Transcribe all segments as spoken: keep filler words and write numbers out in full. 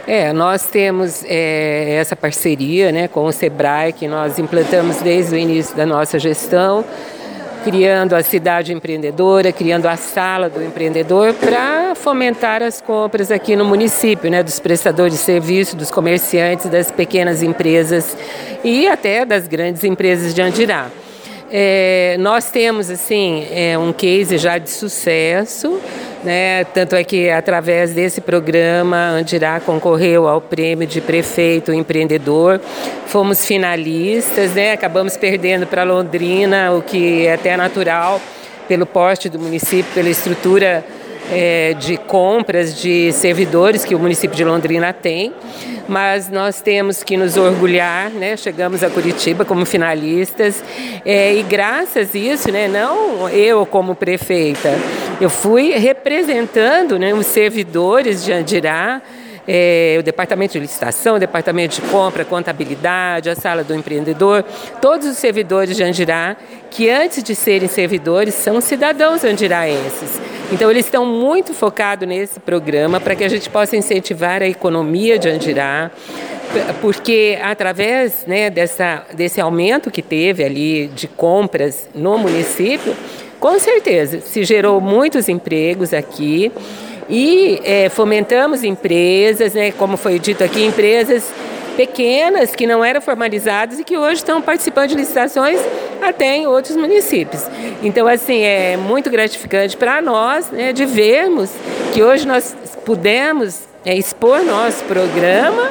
É, nós temos é, essa parceria, né, com o Sebrae, que nós implantamos desde o início da nossa gestão, criando a cidade empreendedora, criando a sala do empreendedor para fomentar as compras aqui no município, né, dos prestadores de serviço, dos comerciantes, das pequenas empresas e até das grandes empresas de Andirá. É, nós temos assim é, um case já de sucesso, né? Tanto é que através desse programa Andirá concorreu ao prêmio de prefeito empreendedor, fomos finalistas, né? Acabamos perdendo para Londrina, o que é até natural pelo porte do município, pela estrutura é, de compras de servidores que o município de Londrina tem. Mas nós temos que nos orgulhar, né? Chegamos a Curitiba como finalistas é, e graças a isso, né? Não eu como prefeita, eu fui representando, né, os servidores de Andirá, é, o departamento de licitação, o departamento de compra, contabilidade, a sala do empreendedor, todos os servidores de Andirá, que antes de serem servidores são cidadãos andiraenses. Então eles estão muito focados nesse programa para que a gente possa incentivar a economia de Andirá, porque através, né, dessa, desse aumento que teve ali de compras no município, com certeza se gerou muitos empregos aqui. E é, fomentamos empresas, né, como foi dito aqui, empresas pequenas que não eram formalizadas e que hoje estão participando de licitações até em outros municípios. Então, assim, é muito gratificante para nós, né, de vermos que hoje nós pudemos é, expor nosso programa,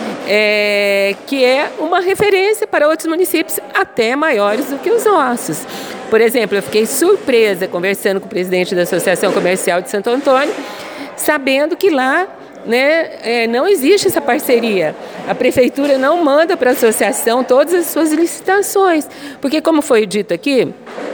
é, que é uma referência para outros municípios até maiores do que os nossos. Por exemplo, eu fiquei surpresa conversando com o presidente da Associação Comercial de Santo Antônio, sabendo que lá, né, é, não existe essa parceria. A prefeitura não manda para a associação todas as suas licitações, porque, como foi dito aqui,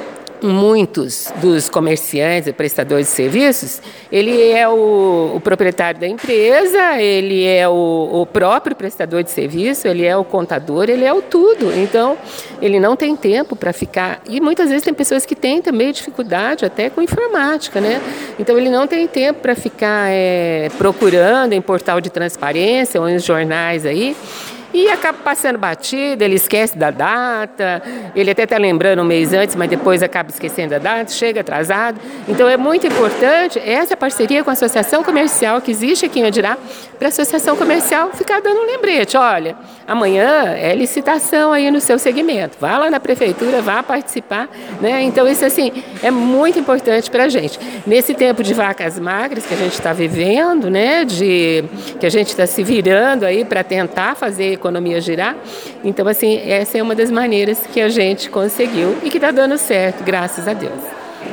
muitos dos comerciantes e prestadores de serviços, ele é o, o proprietário da empresa, ele é o, o próprio prestador de serviço, ele é o contador, ele é o tudo. Então, ele não tem tempo para ficar... E muitas vezes tem pessoas que têm também dificuldade até com informática, né? Então, ele não tem tempo para ficar é, procurando em portal de transparência ou em jornais aí, e acaba passando batida, ele esquece da data, ele até está lembrando um mês antes, mas depois acaba esquecendo a data, chega atrasado. Então é muito importante essa parceria com a associação comercial que existe aqui em Andirá, para a associação comercial ficar dando um lembrete, olha, amanhã é licitação aí no seu segmento, vá lá na prefeitura, vá participar, né? Então isso assim é muito importante para a gente. Nesse tempo de vacas magras que a gente está vivendo, né, de, que a gente está se virando aí para tentar fazer economia girar. Então, assim, essa é uma das maneiras que a gente conseguiu e que está dando certo, graças a Deus.